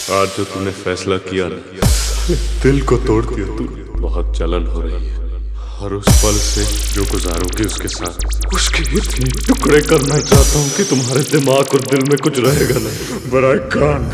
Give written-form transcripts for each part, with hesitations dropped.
आज जो तूने फैसला किया ना, दिल को तोड़ दिया तू। बहुत जलन हो रही है और उस पल से जो गुजारोगे उसके साथ, उसके इतने टुकड़े करना चाहता हूँ कि तुम्हारे दिमाग और दिल में कुछ रहेगा नहीं। बड़ा कान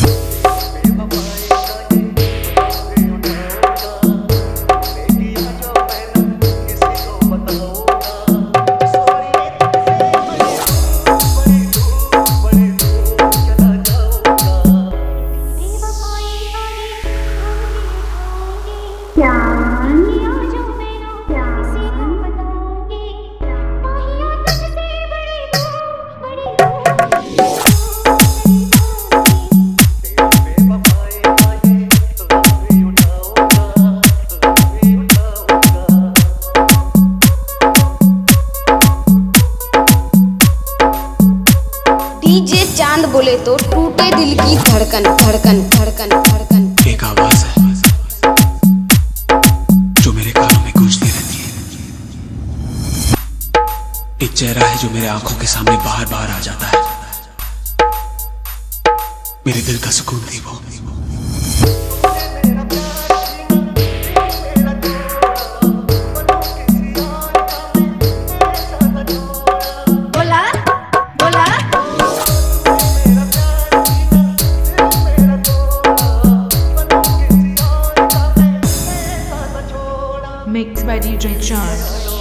डीजे चांद बोले तो टूटे दिल की धड़कन धड़कन धड़कन धड़कन। एक आवाज है जो मेरे कानों में गूंजती रहती है। एक चेहरा है जो मेरे आंखों के सामने बार बार आ जाता है। मेरे दिल का सुकून थी वो। Mixed by DJ Chand.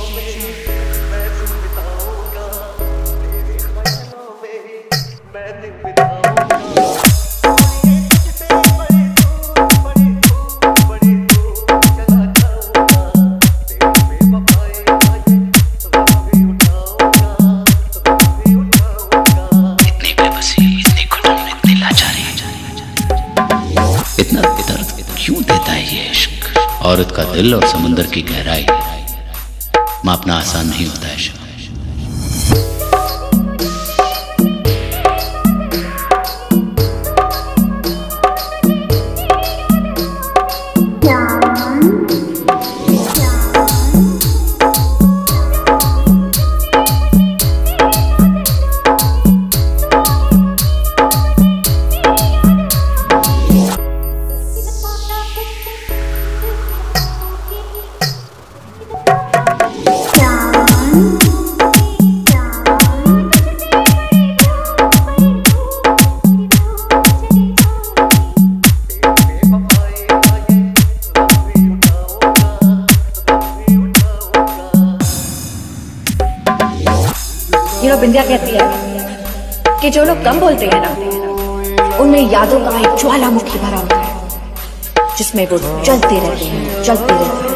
इतना दर्द क्यों देता है ये इश्क? औरत का दिल और समुंदर की गहराई मापना आसान नहीं होता है। बिंदिया कहती है कि जो लोग कम बोलते हैं ना, उनमें यादों का एक ज्वालामुखी भरा होता है जिसमें वो चलते रहते हैं।